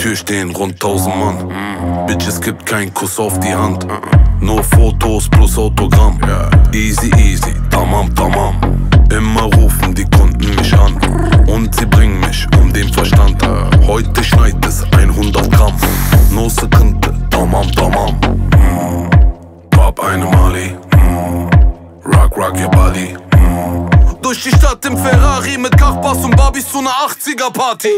Tür stehen rund 1000 Mann. Bitch, es gibt keinen Kuss auf die Hand. Nur Fotos plus Autogramm. Easy, easy, tamam, tamam. Immer rufen die Kunden mich an und sie bringen mich um den Verstand. Heute schneit es 100 Gramm. No Sekinte, tamam, tamam. Bab eine Mali. Rock, rock your body. Durch die Stadt im Ferrari mit Kachbass und Barbies zu ner 80er Party.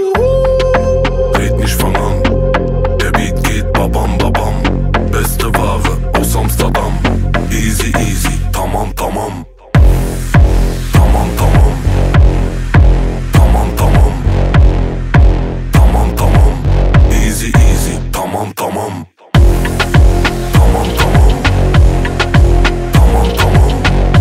Red nicht von an, der Beat geht babam babam. Beste Ware aus Amsterdam. Easy easy, tamam tamam. Tamam tamam. Tamam tamam. Tamam tamam. Easy easy, tamam tamam. Tamam tamam. Tamam tamam.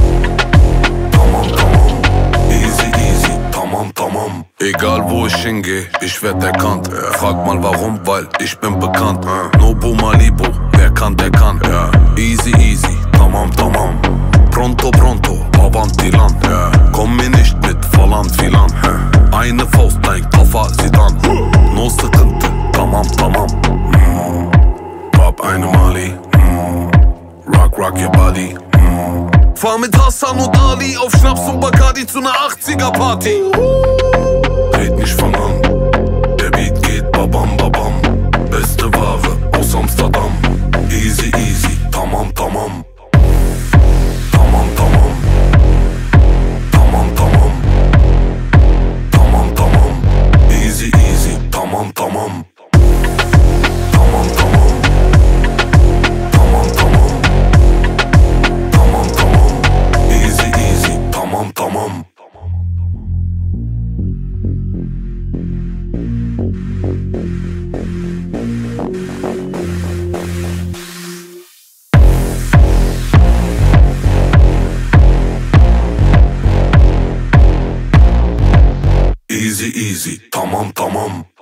Tamam tamam. Easy easy, tamam tamam. Egal wo ich hingehe, ich werd erkannt. Frag mal warum, weil ich bin bekannt. Nobu Malibu, wer kann, der kann. Easy easy, tamam tamam. Pronto pronto, avanti land. Komm mir nicht mit Volland Filan. Eine Faust, dein Koffer, sieht an. No Sekinte, tamam tamam. Bab eine Mali. Rock rock your body. Fahr mit Hassan und Ali auf Schnaps und Bacardi zu ner 80er Party. Red nicht von an, der Beat geht babam babam. Beste Ware aus Amsterdam. Easy easy, tamam tamam. Tamam tamam. Tamam tamam. Tamam tamam. Easy easy, tamam tamam. Tamam tamam. Tamam tamam. Tamam tamam. Easy easy, tamam tamam. Easy easy, tamam tamam.